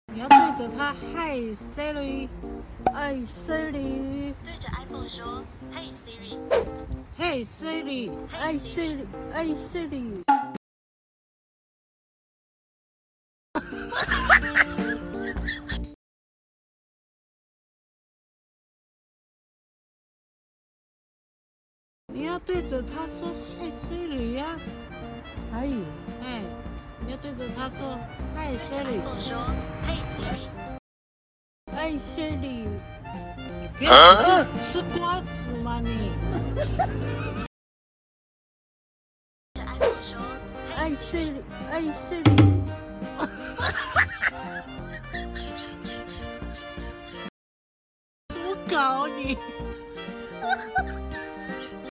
你要对着它嗨 Siri， 嗨 Siri， 对着 iPhone 说：“Hey Siri， 嘿 Siri， 嗨 Siri， 嗨 Siri。你要对着它说嗨 Siri 呀，哎，你要对着它说嗨对着 Siri， iPhone 说：“Hey Siri， 嗨 Siri。你别只是吃瓜子嘛你。 对着 iPhone 说嗨 ：“Hey Siri， Siri， 嗨 Siri。怎么搞你？